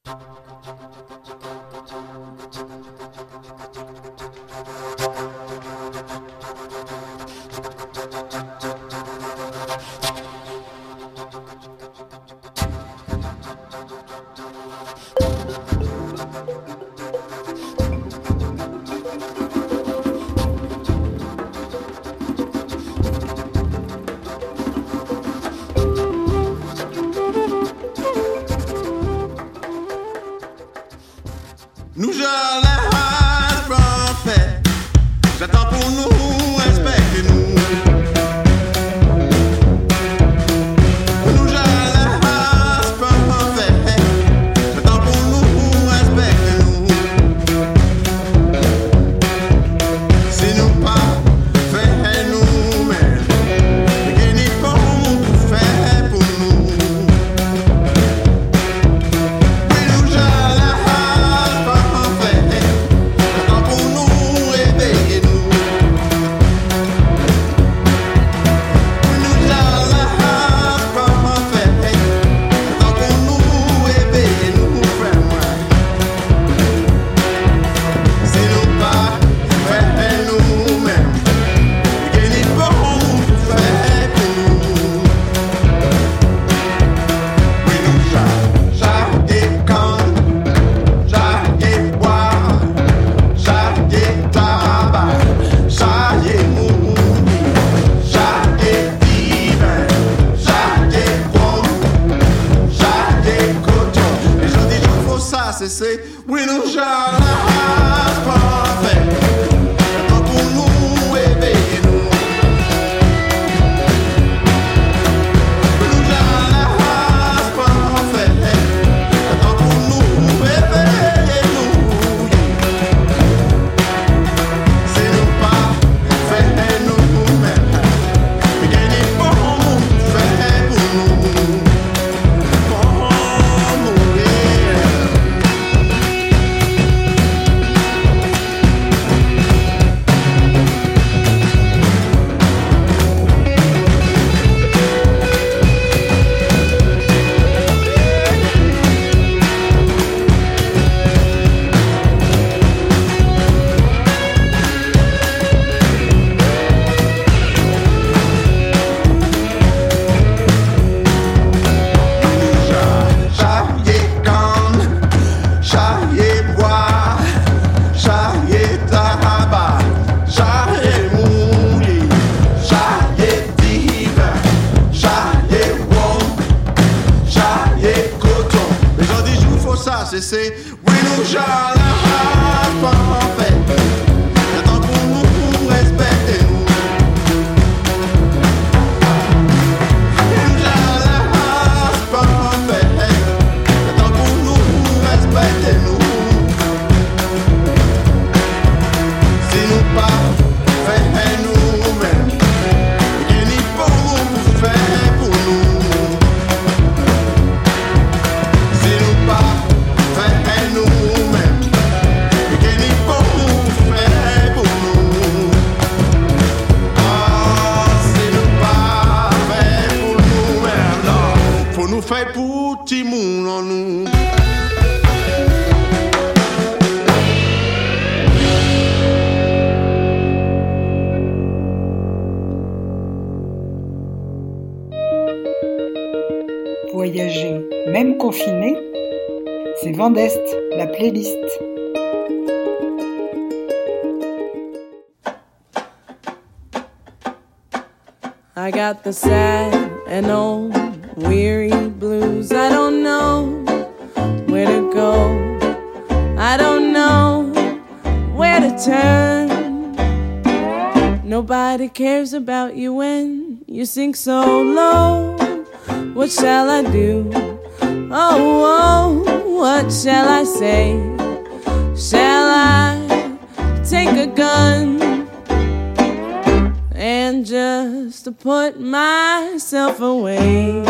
Nous j'allais parfait. J'attends pour nous, respectez-nous. Nous j'allais parfait. J'attends pour nous, respectez-nous. Si nous pas fait nous-mêmes, et n'y pas pour faire pour nous. Oui, nous j'allais c'est oui nous j'allais parfait. Attends pour nous éveillez-nous. Nous j'allais parfait. Attends pour nous éveillez-nous. C'est nous pas faire nous-mêmes, mais gagner pour faire pour nous. C'est oui nous j'allais parfait. Attends pour nous respectez-nous. Nous j'allais parfait. Attends pour nous respectez-nous. Si nous pas faire nous-mêmes, qu'il n'y faut pour faire pour nous. Si nous pas nous-mêmes, et qu'il n'y faut faire pour nous. Ah, c'est nous pas faire pour nous-mêmes, non. Faut nous faire pour tout le monde en nous. Voyager, même confiné, c'est Vendest, la playlist. I got the sad and old weary blues. I don't know where to go. I don't know where to turn. Nobody cares about you when you sink so low. What shall I do? Oh, what shall I say? Shall I take a gun and just put myself away?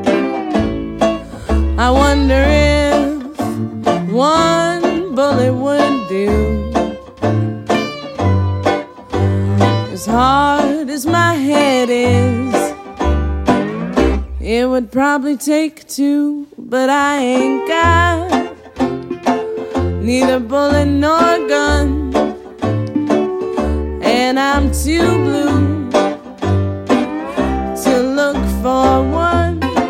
I wonder if one bullet would would do. As hard as my head is, it would probably take two, but I ain't got neither bullet nor gun, and I'm too blue to look for one.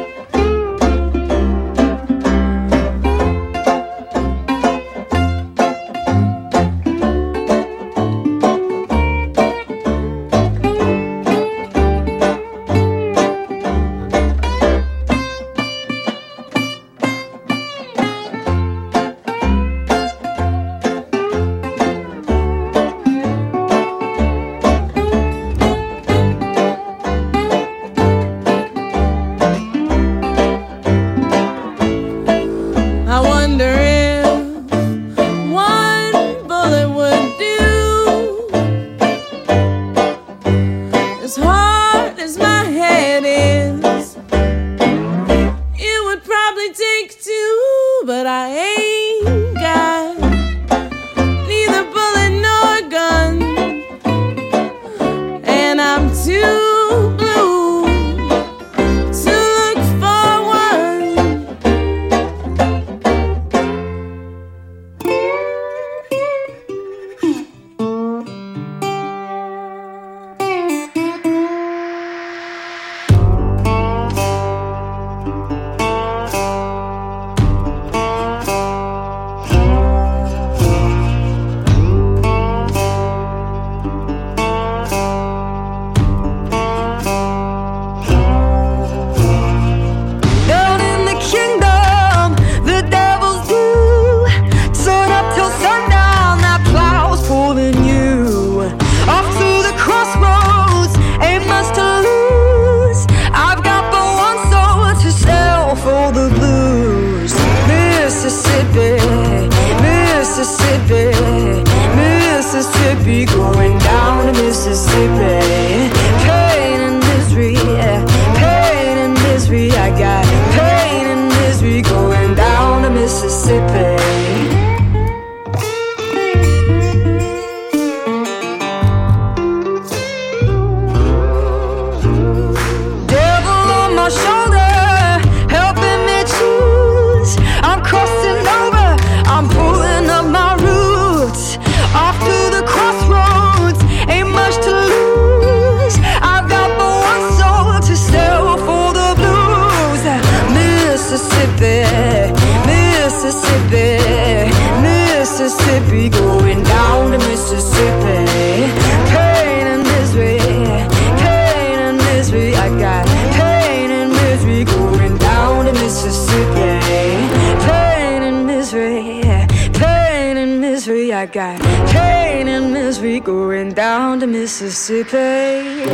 I got pain and misery going down to Mississippi.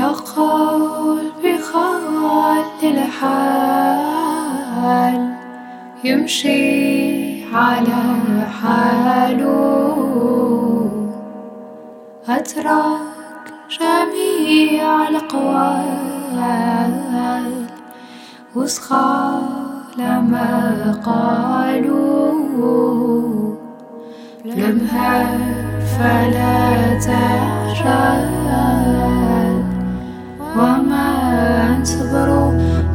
يا قلبي خلي الحال يمشي على حاله، أترك جميع الأقوال وصخال ما قالوا، لمهر فلا تخجل وما صبروا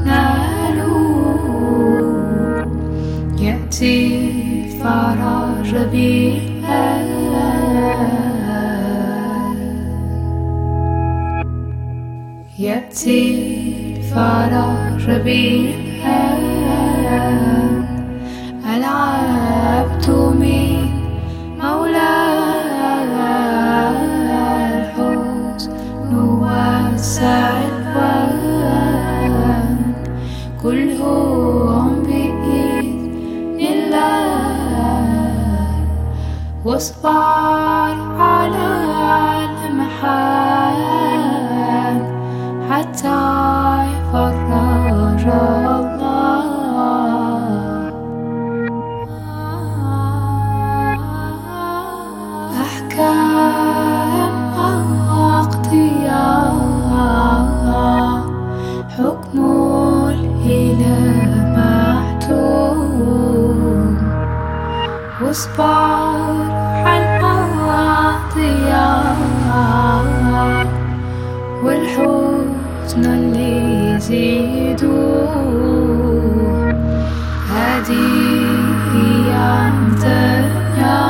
نالوا، يأتي الفرج بالآن، يأتي الفرج بالآن، العبد من مولاه الحزن والسلوان، كلهم بإذن الله، واصبر على المحال حتى يفرج الله. أحكام أقضياء حكم الإله محتوم، واصبر على الضياء والحزن اللي يزيدون، هذه هي الدنيا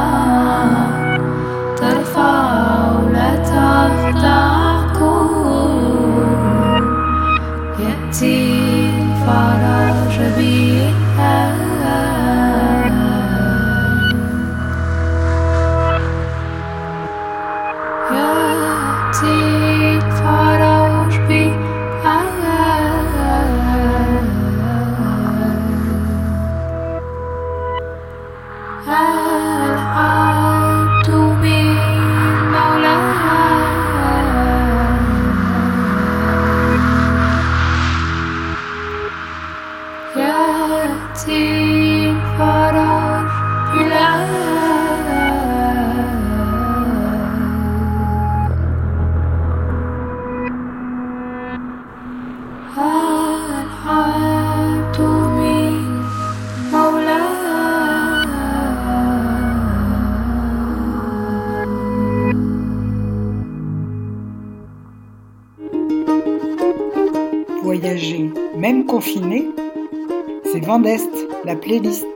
ترفع ولا تخضعكم، يأتي الفرج بالآن، يأتي الفرج بالآن، العبد من مولاه يأتي الفرج بالآن، العبد من مولاه. Voyager, même confiné, c'est Vent d'Est, la playlist.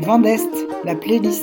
Vent d'Est, la playlist.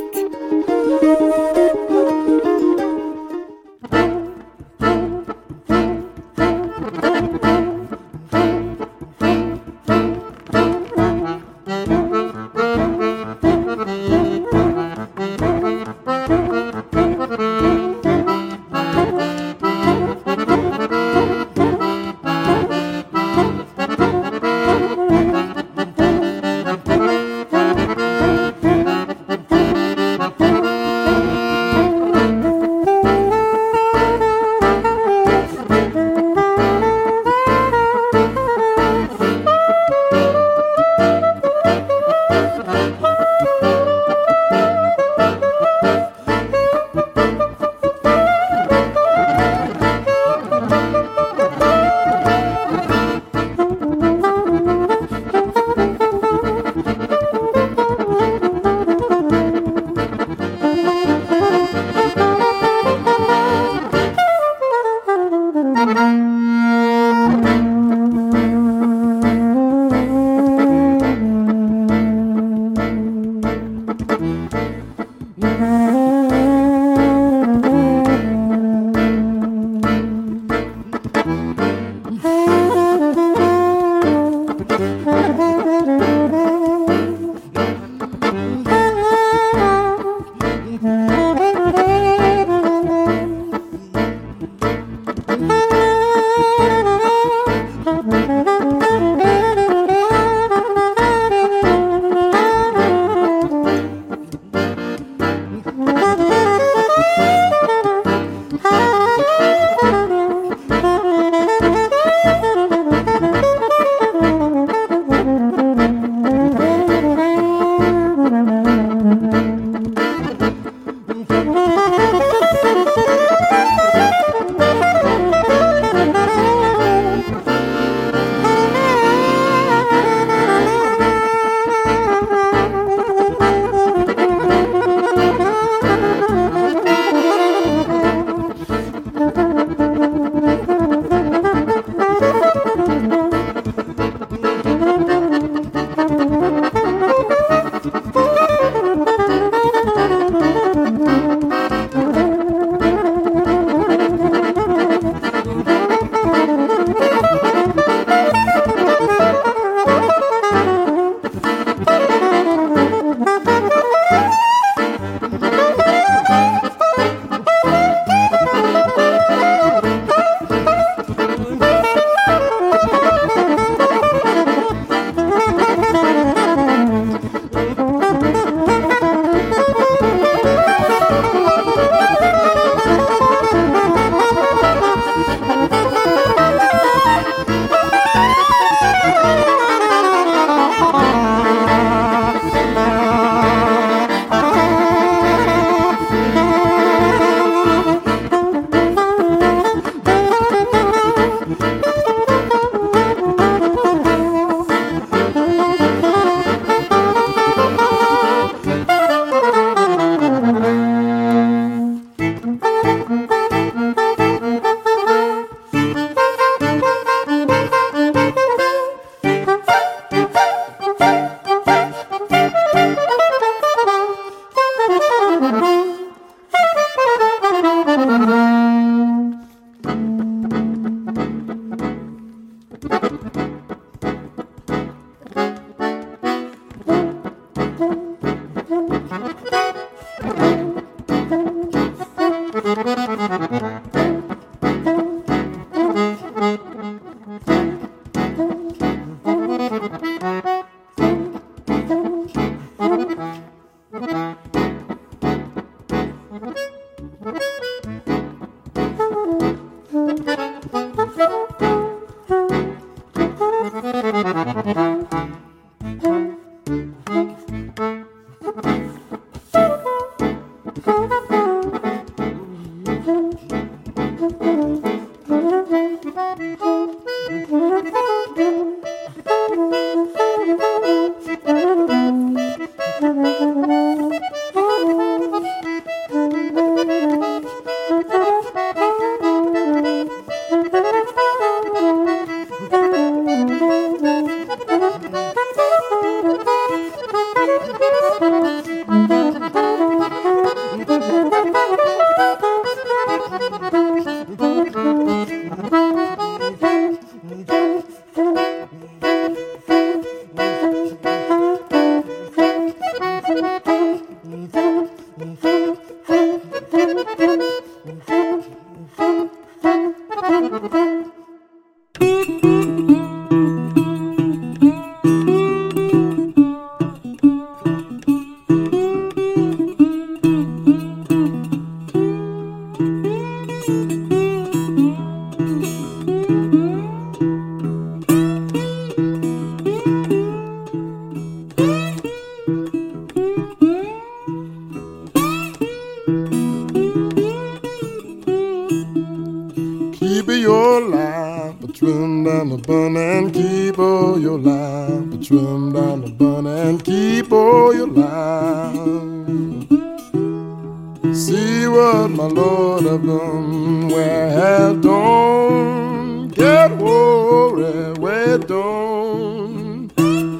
Keep your lamp trimmed down the bun and keep all your lamp trimmed down the bun and keep all your lamp. See what my Lord have done, where have done. Get worried, where done.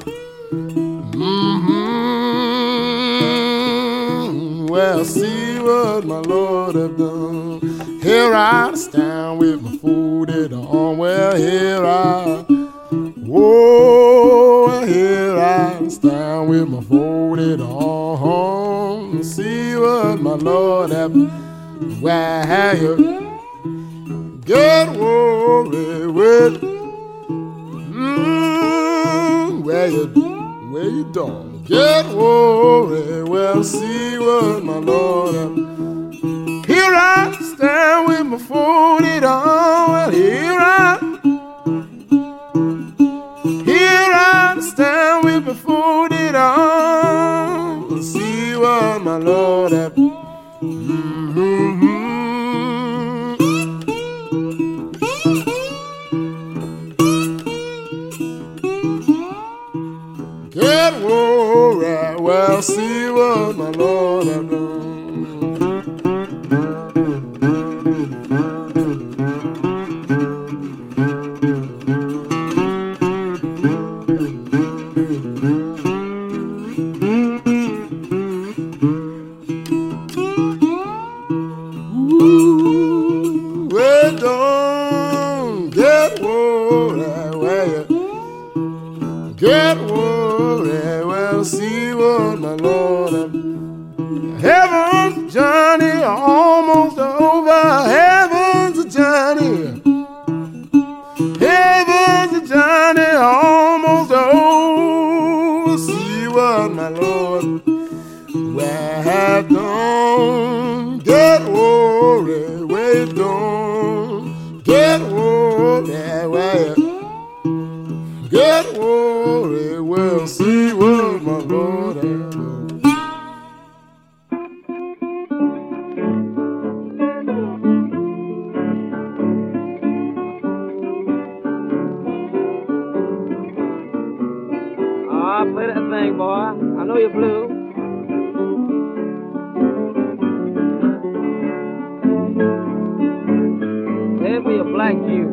Well, see what my Lord have done. Here I stand with my folded arm. Well, here I stand with my folded arm. See what my Lord have. Where you get worried with? Where you don't get worried. Well, see what my Lord have. Here I stand with my folded arm. Well, here I stand with my folded arm. See what my Lord have. Get worried. Well, see what my Lord have done. Get worried, well, see what my Lord have. Heaven's journey almost over. Heaven's a journey. Heaven's a journey almost over. See what my Lord where have done. Get worried, wait, don't get worried, where. Get worried, we'll see what my Lord has done. Oh, play that thing, boy. I know you're blue. Play me a black Jew.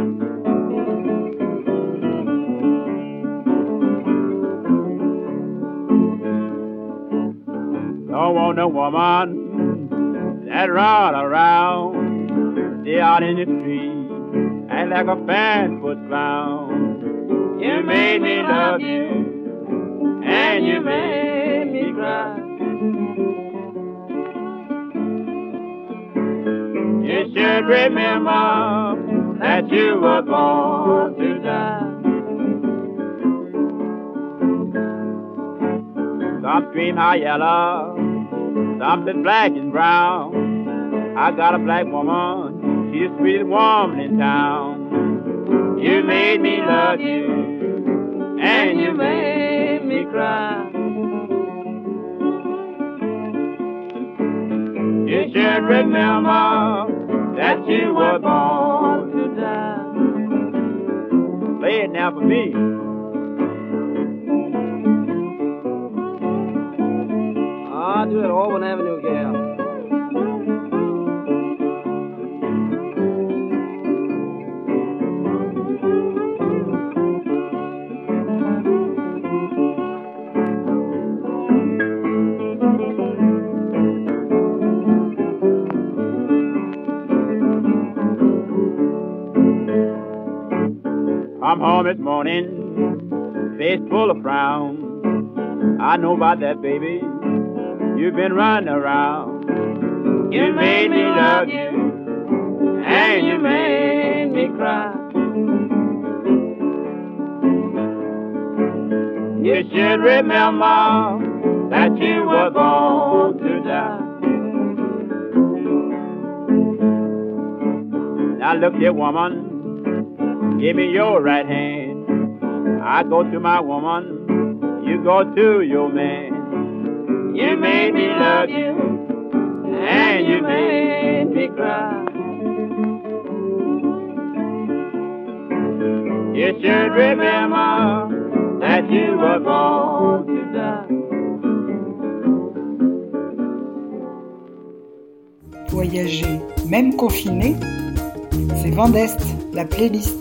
Don't want no woman that run around, stay out in the street, act like a fan-foot clown. You made me love you, and you made me cry. You should remember that you were born to die. Some cream high yellow, something black and brown. I got a black woman, she's the sweetest woman in town. You made me love you, and you made me cry. You should remember that you were born to die. Play it now for me. I'll do it Auburn Avenue, gal. I'm home this morning, face full of frown. I know about that, baby. You've been running around. made me love you, and you made me cry. You should remember that you were born to die. Now look here, woman, give me your right hand. I go to my woman, you go to your man. You made me love you, and you made me cry. You should remember that you were born to die. Voyager, même confiné, c'est Vent d'Est, la playlist.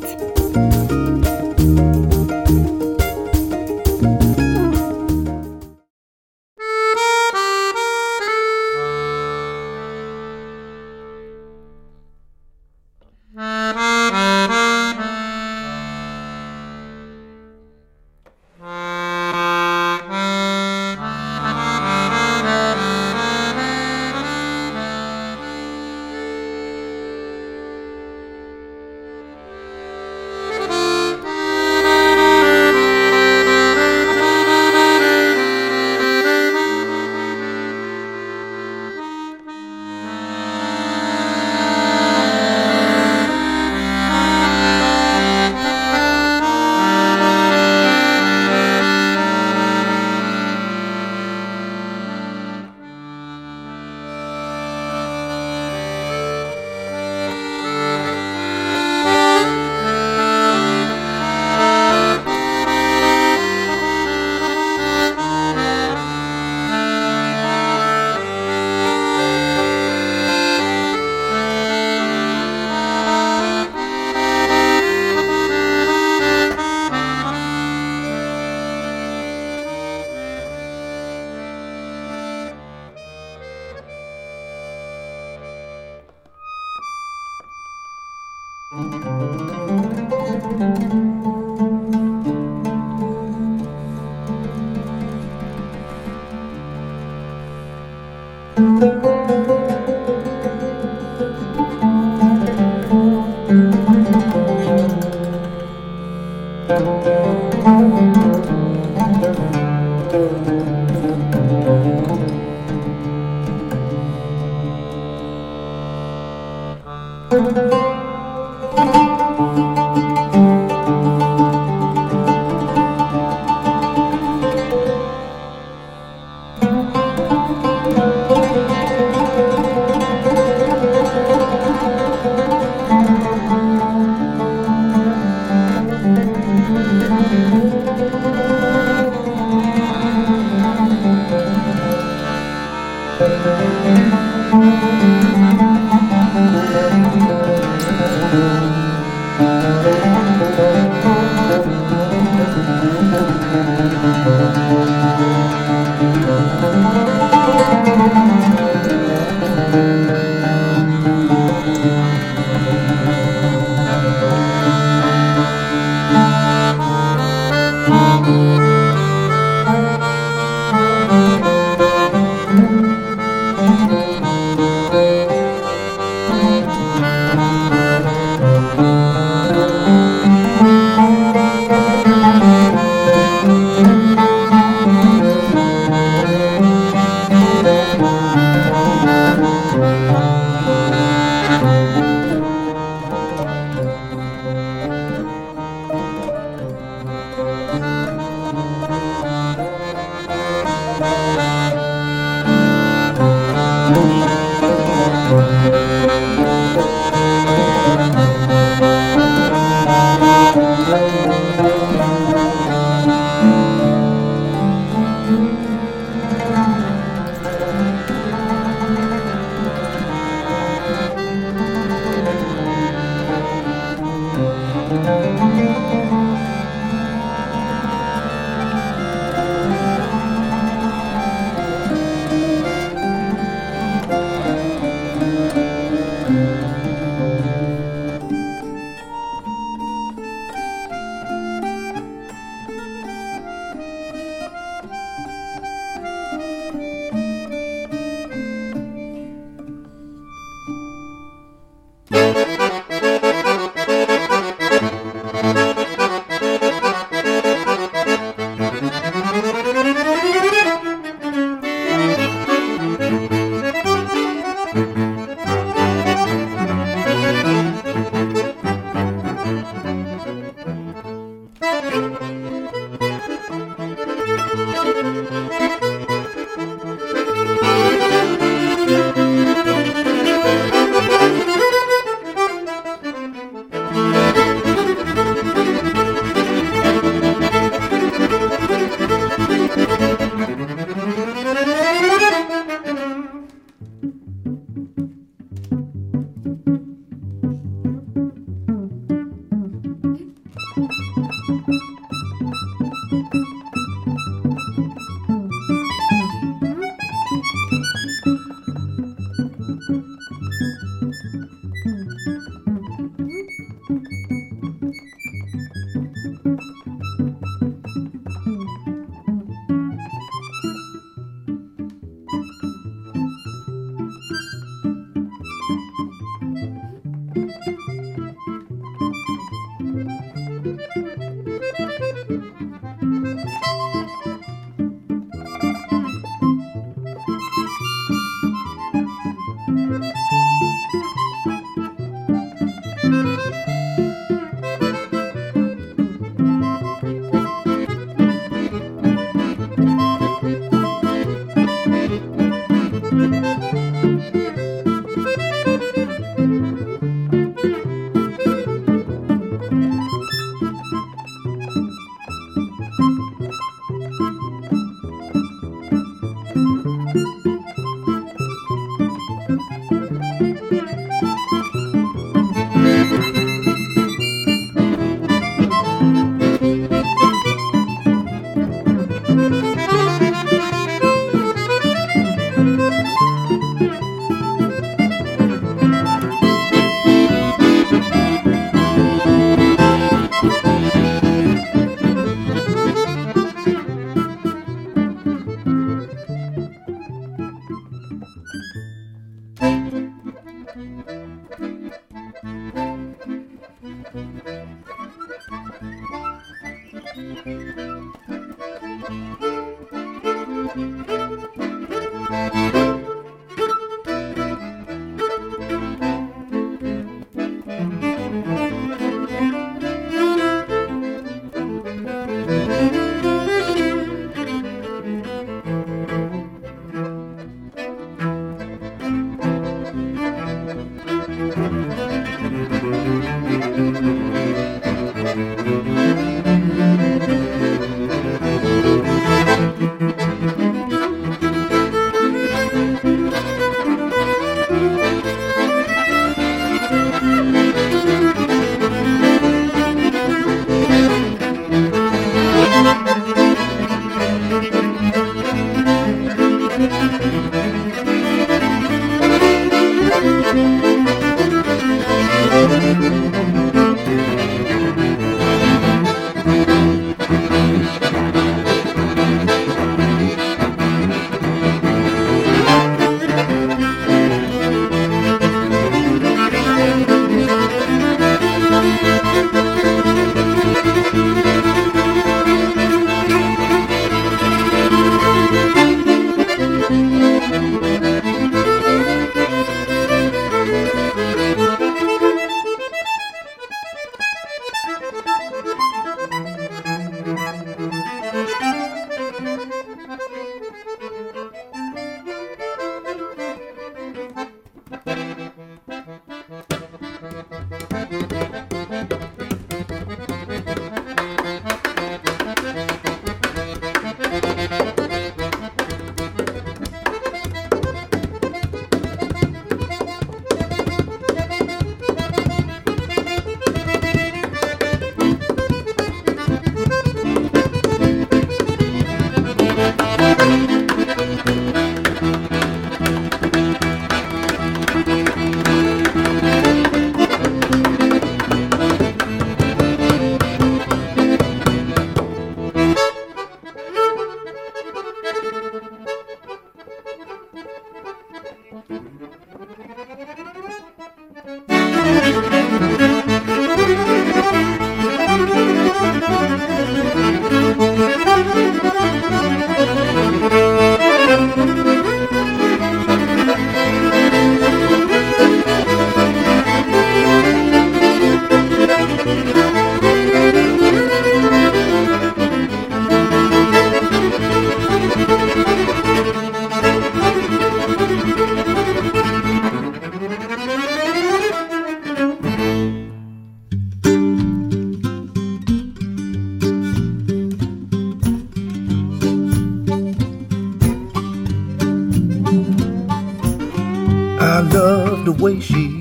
I love the way she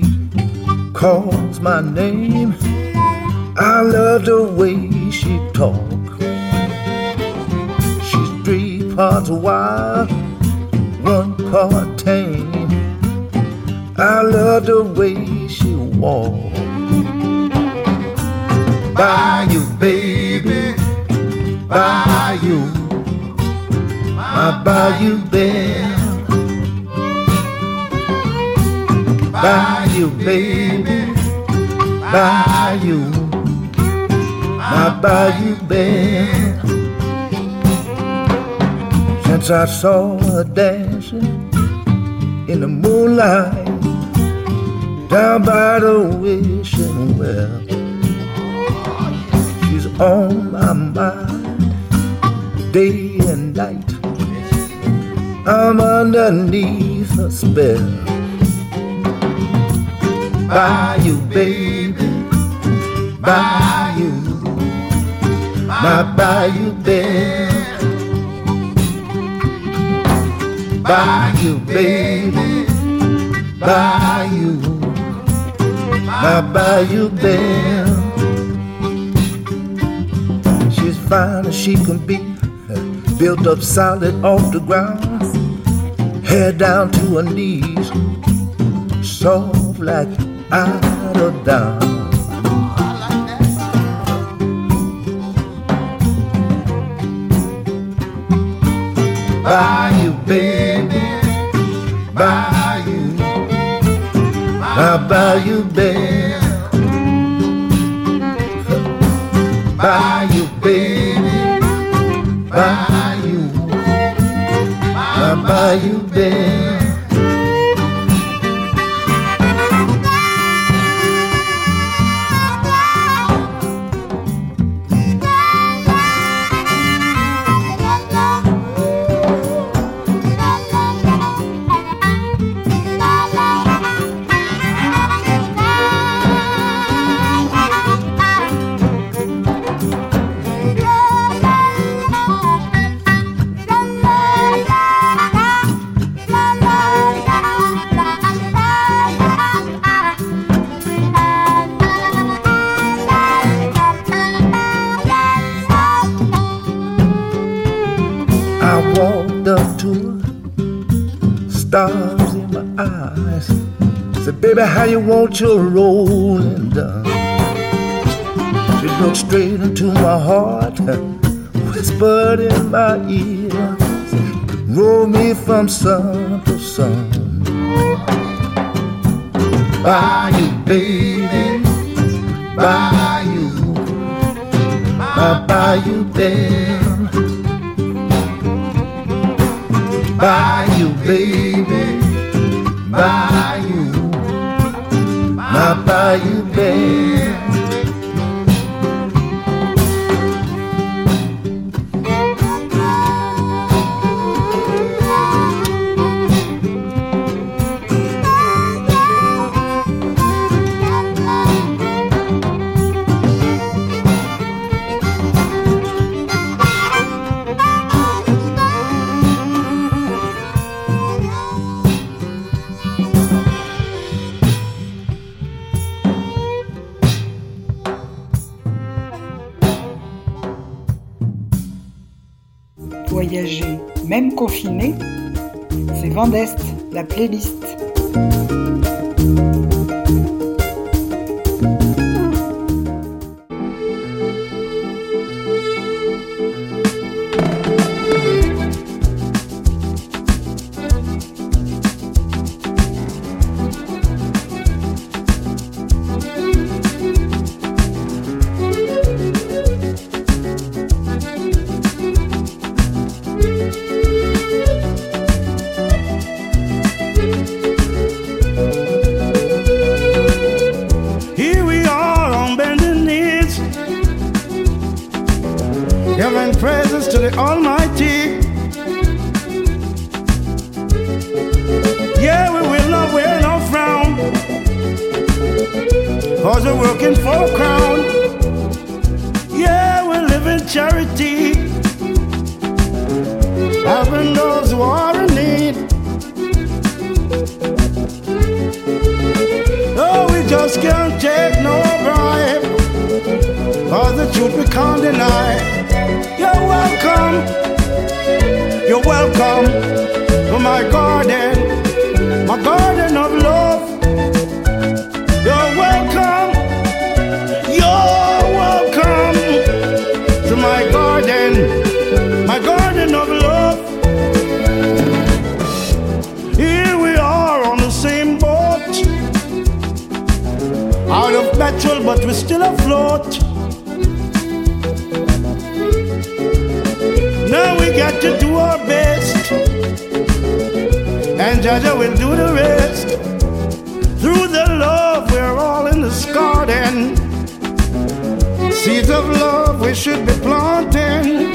calls my name. I love the way she talks. She's 3 parts wild, 1 part tame. I love the way she walks. Bayou, baby, Bayou, my Bayou belle. Bayou, baby, Bayou, my Bayou belle. Since I saw her dancing in the moonlight down by the wishing well, she's on my mind day and night. I'm underneath her spell. Bayou, baby, Bayou, my Bayou belle. Bayou, baby, Bayou, my Bayou belle. She's fine as she can be, built up solid off the ground, hair down to her knees, soft like eider down. Bayou, baby, Bayou, my Bayou belle. Bayou, baby, Bayou, my Bayou belle. Stars in my eyes, said, baby, how you want your rolling done? She looked straight into my heart, whispered in my ear, roll me from sun to sun. Bayou, baby, Bayou, my Bayou belle. Bayou, baby, Bayou, my Bayou belle. Voyager, même confiné, c'est Vent d'Est, la playlist. Giving praises to the Almighty. Yeah, we will not wear no frown, 'cause we're working for a crown. Yeah, we live in charity, helping those who are in need. Oh, we just can't take no bribe, 'cause the truth we can't deny. You're welcome to my garden of love. perpetual, but we're still afloat. Now we got to do our best, and Jaja will do the rest. Through the love, we're all in this garden. Seeds of love we should be planting.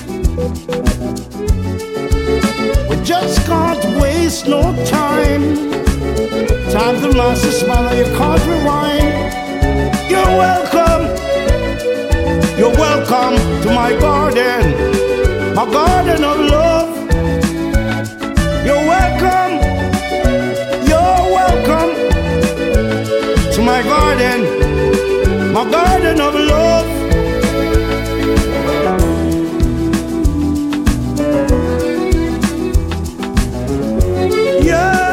We just can't waste no time. Time to master smile, you can't rewind. You're welcome. You're welcome to my garden of love. You're welcome. You're welcome to my garden of love. Yeah.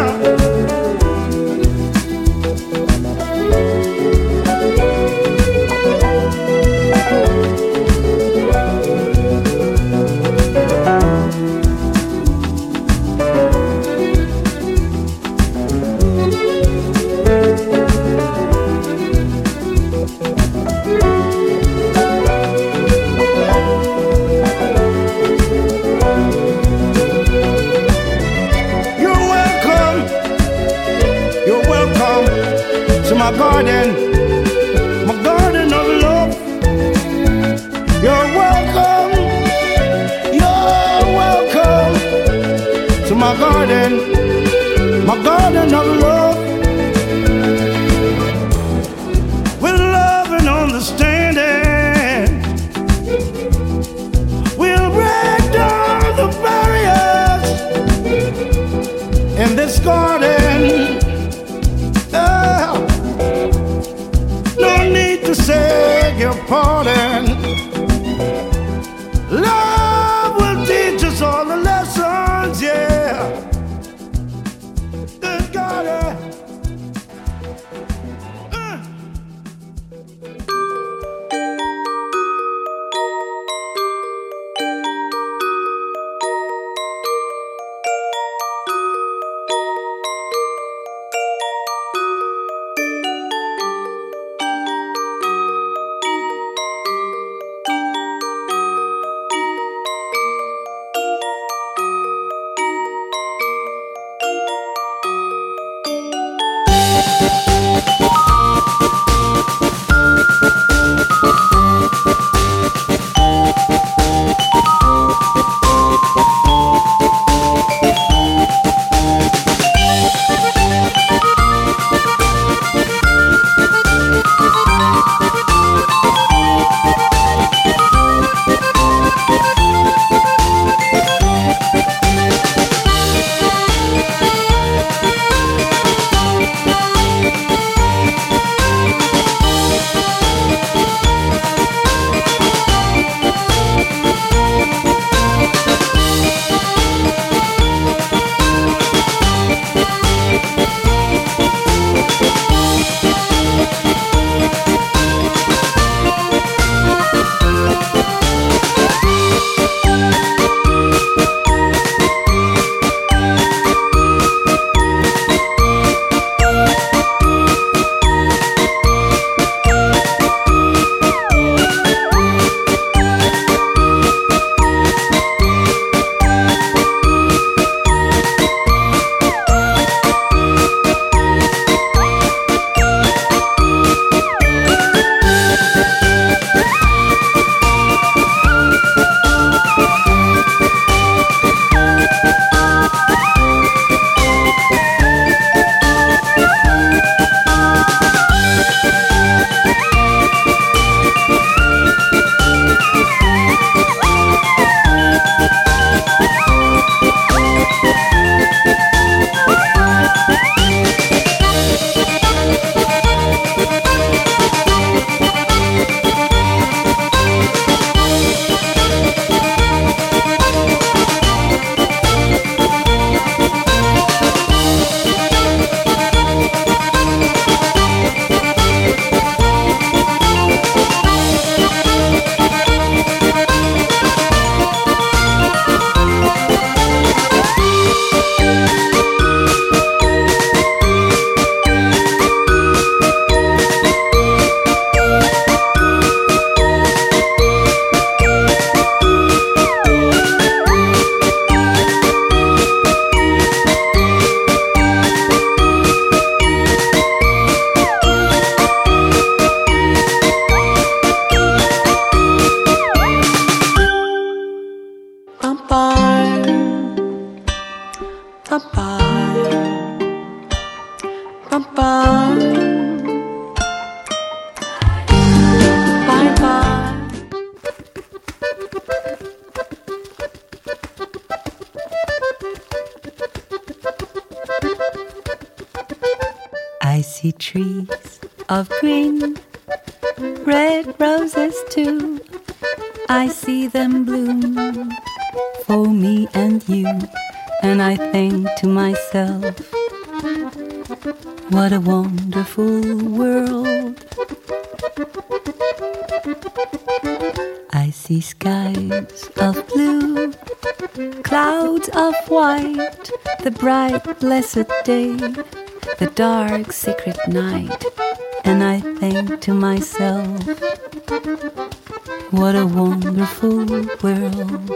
My garden of love. You're welcome to my garden of love. With love and understanding, we'll break down the barriers in this garden. To say your pardon. Love will teach us all the lessons, yeah. Good God. Ba-ba-ba. Bye-bye. I see trees of green, red roses too. I see them bloom for me and you. And I think to myself, what a wonderful world. I see skies of blue, clouds of white, the bright blessed day, the dark secret night. And I think to myself, what a wonderful world.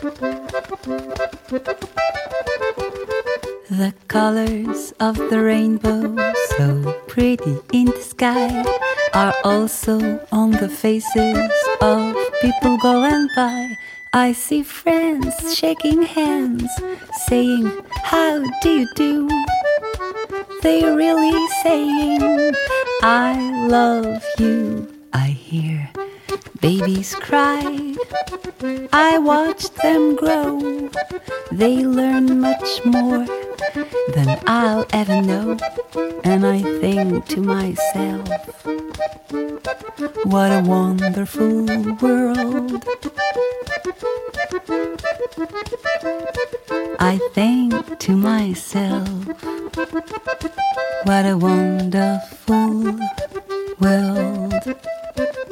The colors of the rainbow, so pretty in the sky, are also on the faces of people going by. I see friends shaking hands, saying, how do you do? They're really saying, I love you. I hear babies cry, I watch them grow. They learn much more than I'll ever know. And I think to myself, what a wonderful world. I think to myself, what a wonderful world.